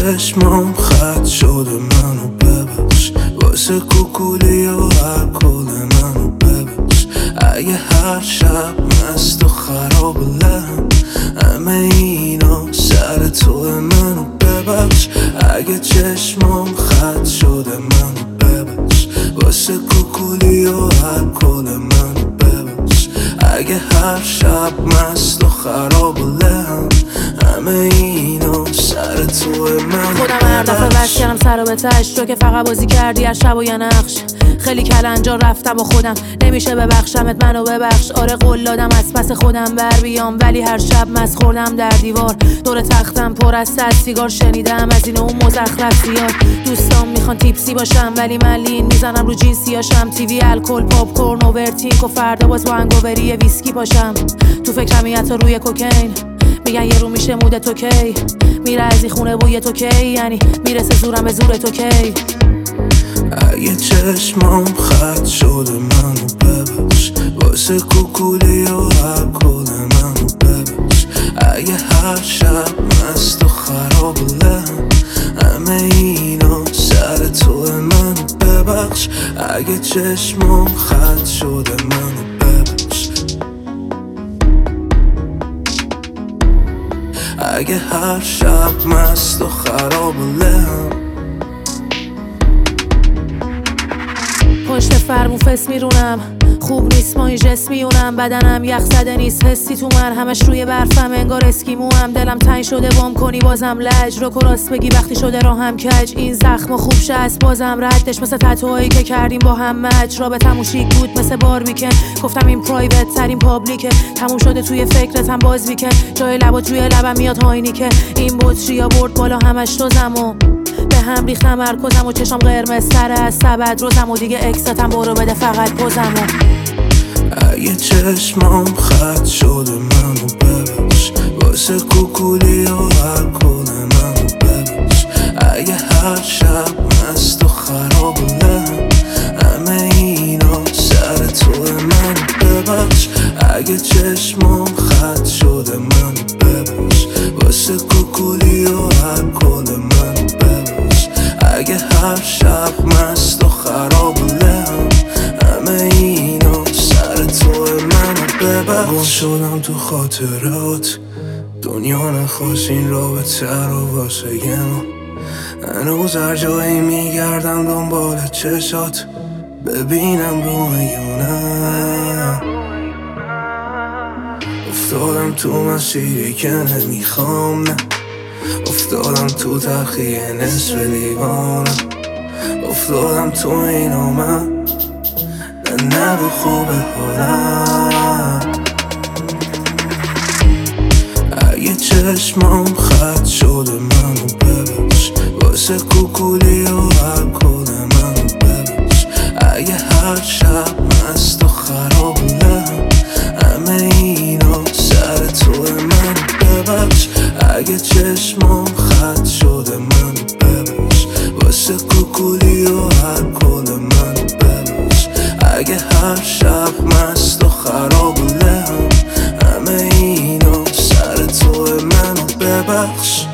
چشمام خط شده منو ببخش، واسه کوکولی و الکل منو ببخش. اگه هر شب مست و خراب لهم، همه اینا سر تو منو ببخش. اگه چشمام خط شده منو ببخش، واسه کوکولی و الکل منو ببخش. اگه هر شب مست و خراب لهم، همه اینا سر تو من. خودم هر دفعه بس کردم سر و به تش، تو که فقط بازی کردی هر شب و یه نقش. خیلی کلنجا رفتم با خودم، نمیشه ببخشمت منو ببخش. آره قول دادم از پس خودم بر بیام، ولی هر شب مست خوردم در دیوار. دور تختم پر از سیگار، شنیدم از این اون مزخرف زیاد. دوستام میخوان تیپسی باشم، ولی من لین میزنم رو جنسیاشم. تیوی، الکل، پاپ کورن و ورتینگ و فردا باز با انگوبری ویسکی پاشم. تو فکرم حتی روی کوکین، میگن یه رو میشه مود تو کی. میره از این خونه بوی تو کی، یعنی میرسه زورم به زور تو کی. اگه چشمام خط شده منو ببخش، واسه کوکولی و الکل منو ببخش. اگه هر شب مست و خراب لهم، همه اینا سر تو منو ببخش. اگه چشمام خط شده منو ببخش. اگه هر شب مست و خراب لهم. پشت فرمون فس میرونم، خوب نیست ما این جس میونم. بدنم یخ زده نیست، حسی تو من همش روی برفم، انگار اسکیموام. دلم تنگ شده بام کنی بازم لج، رو راست بگی وقتی شده راهم کج. این زخم خوب شه از بازم ردش، مثل تتوهایی که کردیم با هم مچ. رابطمون شیک بود مثل باربیکن، گفتم این پرایوت ترین پابلیکه. تموم شده توی فکرتم باز بیکن، جای لبات روی لبم میاد هاینی که. این بطریا برد بالا همش تو زمو، به هم ریختم مرکزم و چشم قرمز سر از سبد روزم و دیگه اکستم. برو بده فقط پوزمو. اگه چشمام خط شده منو ببخش، واسه کوکولی و الکل منو ببخش. اگه هر شب مست و خراب لهم، همه اینا سر تو منو ببخش. اگه چشمام خط شده منو ببخش، واسه کوکولی و الکل منو ببخش. اگه هر شب مست و خراب لهم، همه اینا سر تو منو ببخش. گم شدم تو خاطرات، دنیا نخواست این رابطه رو واسه ما. هنوز هر جایی میگردم دنبال چشات، ببینم رویونم. افتادم تو مسیری که نمیخوام، نه افتادم تو تلخی نصف لیوانم. افتادم تو اینو من، نه نگو خوبه حالم. اگه چشمام خط شده منو ببخش، واسه کوکولی و الکل منو ببخش. اگه هر شب مست و خراب لهم، همه اینا سر تو منو ببخش. اگه چشمام خط شده منو ببخش، واسه کوکولی و الکل منو ببخش. اگه هر شب مست و خراب لهم، همه اینا سر تو منو ببخش.